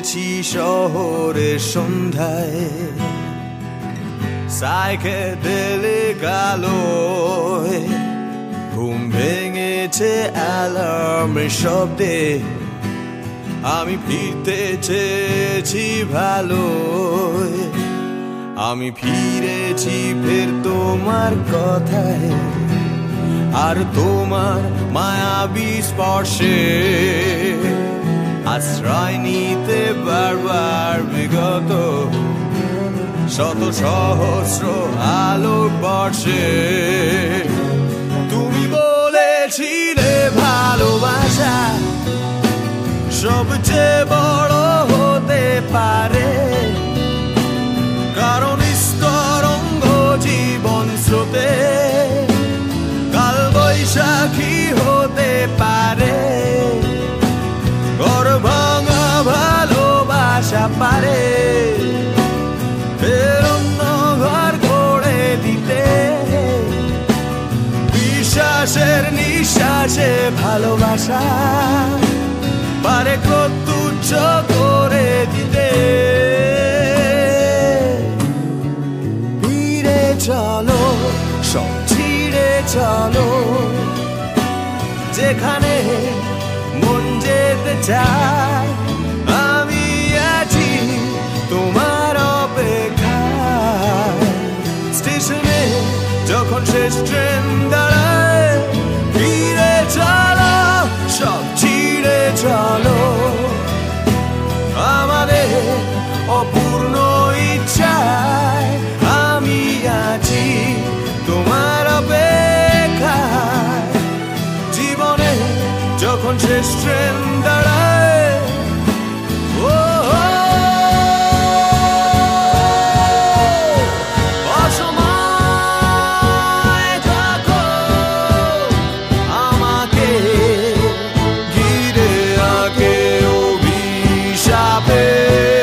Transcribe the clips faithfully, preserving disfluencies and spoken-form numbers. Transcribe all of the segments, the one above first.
ফিরেছি শহরের সন্ধ্যায়, সাইকেডেলিক আলোয় ঘুম ভেঙেছে অ্যালার্মের শব্দে। আমি ফিরতে চেয়েছি ভালোয়, আমি ফিরেছি ফের তোমার কথায় আর তোমার মায়াবী স্পর্শে। আশ্রয় নিতে বারবার বিগত শত সহস্র আলোক বর্ষে। তুমি বলেছিলে ভালোবাসা সবচেয়ে বড় হতে পারে, কারণ স্তরঙ্গ জীবন স্রোতে কাল বৈশাখী হতে পারে। ঘর ভাঙা ভালোবাসা পারে ফের অন্য ঘর গড়ে দিতে। বিশ্বাসের নিঃশ্বাসে ভালোবাসা পারে ক্রোধ তুচ্ছ করে দিতে। ফিরে চলো, সব ছিঁড়ে চলো, যেখানে মন যেতে চায়। আমি আছি তোমার অপেক্ষায়, স্টেশনে যখন শেষ ট্রেন দাঁড়ায়। ফিরে চলো, সব ছিঁড়ে চলো, আমাদের অপূর্ণ ইচ্ছায়। আমি আছি তোমার অপেক্ষায়, জীবনে যখন শেষ ট্রেন দাঁড়ায়। ও অসময় থাকো আমাকে ঘিরে আঁকে অভিশাপে।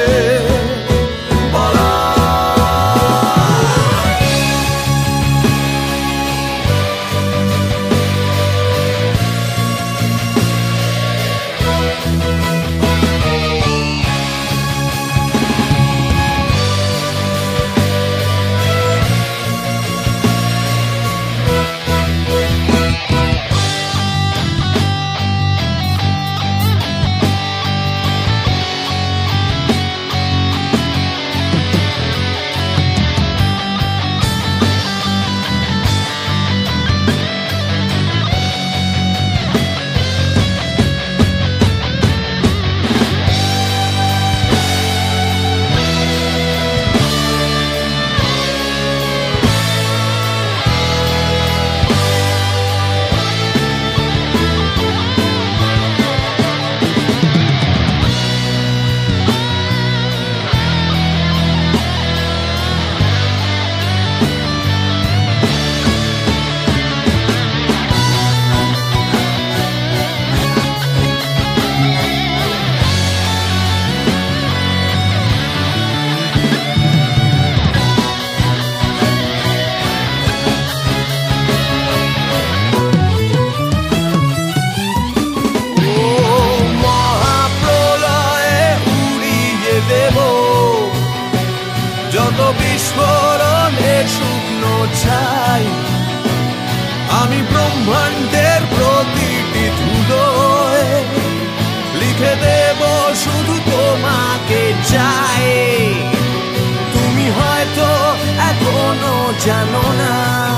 যত বিস্ফোরণের শুকনো ছাই, আমি ব্রহ্মাণ্ডের প্রতিটি ধুলোয় লিখে দেব শুধু তোমাকে চাই। তুমি হয়তো এখনো জানো না,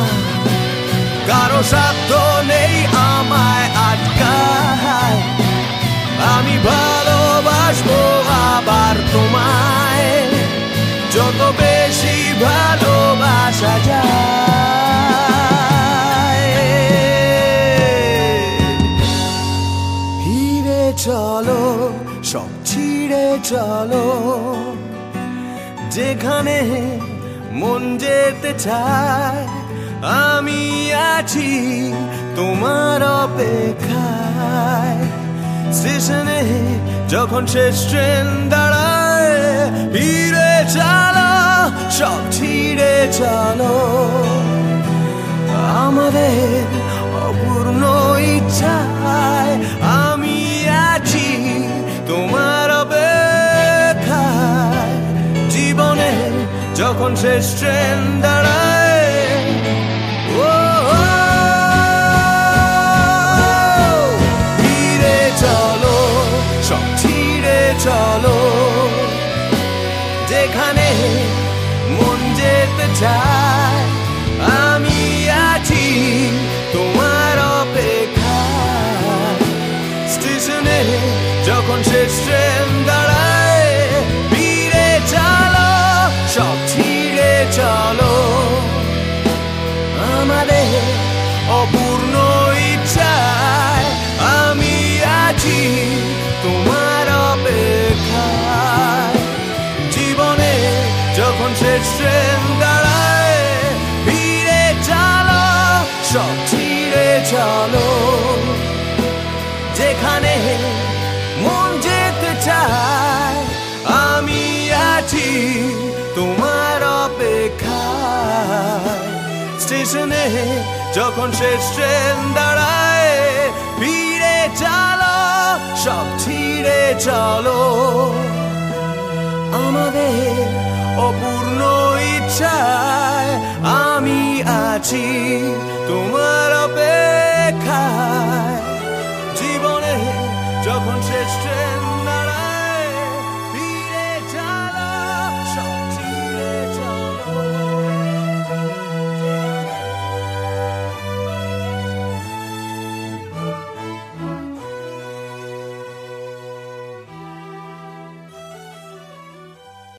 কারো সাধ্য নেই আমায় আটকায়। আমি ভালোবাসবো আবার তোমায়, যত বেশি ভালোবাসা যায়। ফিরে চলো, সব ছিঁড়ে চলো, যেখানে মন যেতে চায়। আমি আছি তোমার অপেক্ষায়, স্টেশনে যখন শেষ ট্রেন দাঁড়ায়। ফিরে চলো, সব ছিঁড়ে চলো, আমাদের অপূর্ণ ইচ্ছায়। আমি আছি তোমার অপেক্ষায়। যখন শেষ ট্রেন দাঁড়ায়, ও ফিরে চলো, সব ছিঁড়ে চলো, যেখানে মন যেতে চায় আমি আছি তোমার অপেক্ষায়। স্টেশনে যখন শেষ ট্রেন দাঁড়ায়, ফিরে চলো, সব ছিঁড়ে চলো, আমাদের অপূর্ণ ইচ্ছায় আমি আছি তোমার অপেক্ষায়। জীবনে যখন শেষ ট্রেন দাঁড়ায়, ফিরে চলো, সব ছিঁড়ে চলো, যেখানে মন যেতে চায় আমি আছি তোমার অপেক্ষায়। স্টেশনে যখন শেষ ট্রেন দাঁড়ায়, ফিরে চলো, সব ছিঁড়ে চলো, আমাদের অপূর্ণ ইচ্ছায় আমি আছি তোমার অপেক্ষায়। জীবনে যখন শেষ ট্রেন